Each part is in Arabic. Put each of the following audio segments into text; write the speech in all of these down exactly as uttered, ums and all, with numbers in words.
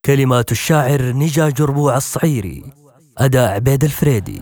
كلمات الشاعر نجا جربوع الصعيري، أداء عبيد الفريدي.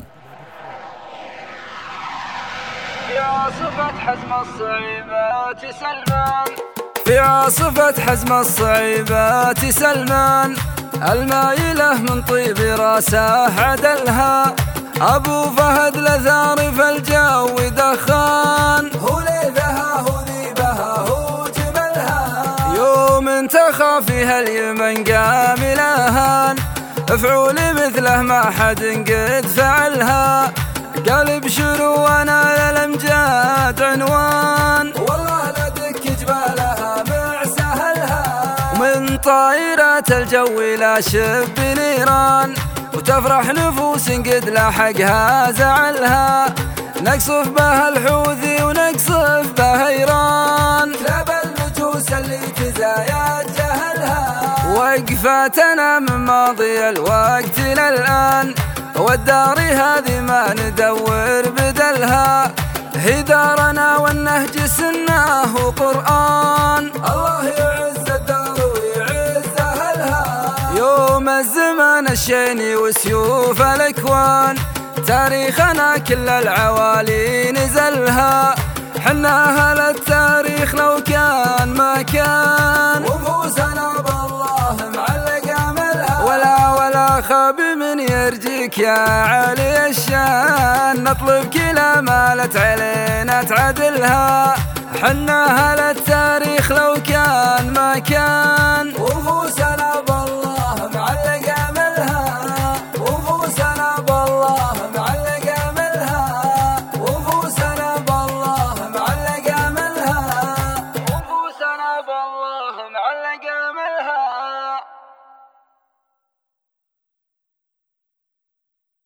في عاصفة حزم الصعيبات سلمان، في عاصفة حزم الصعيبات سلمان، المايلة من طيب راسه عدلها، أبو فهد لثار في الجو دخان، هو ليلها هو ذيبها هو جبلها، يوم تخافيها اليمن قام لهان، افعولي مثله ما حد قد فعلها، قال ابشروا وانا للامجاد عنوان، والله لا دك جبالها مع سهلها، ومن طائرات الجو لا شب نيران، وتفرح نفوس قد لاحقها زعلها، نقصف به الحوثي ونقصف به ايران، كلاب المجوس اللي تزايد جهلها، وقفاتنا من ماضي الوقت للآن، والدار هذه ما ندور بدلها، هي دارنا والنهج سناه قرآن، الله يعز الدار ويعز أهلها، يوم الزمان الشيني وسيوف الأكوان، تاريخنا كل العوالي نزلها، حنا أهل التاريخ لو كان ما كان، ونفوسنا بالله معلق أملها، ولا ولا خاب من يرجيك يا علي الشان، نطلب كلا مالت علينا تعدلها، حنا أهل التاريخ لو كان ما كان، ونفوسنا